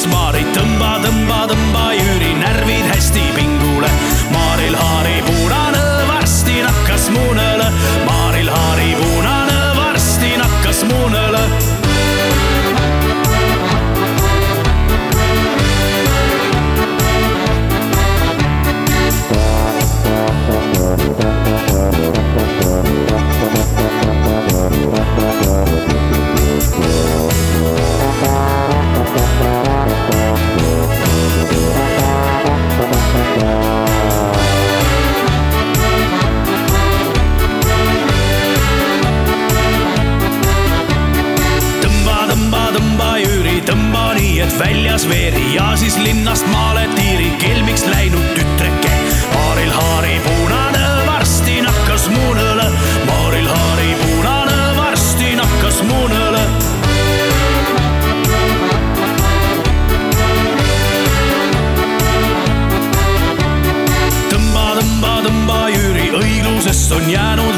linnas Maari. Tõmba, tõmba, tõmba Jüri, närvid hästi pingule. Maaril haari punane, varsti nakkas muunele. Maaril haari punane, varsti nakkas muunele. Tõmba nii, et väljas veeri ja siis linnast maale tiiri. Kelmiks läinud tütreke, Maaril haari punane, varsti nakkas muunele. Maaril haari punane, varsti nakkas muunele. Tõmba, tõmba, tõmba Jüri, õiglusest on jäänud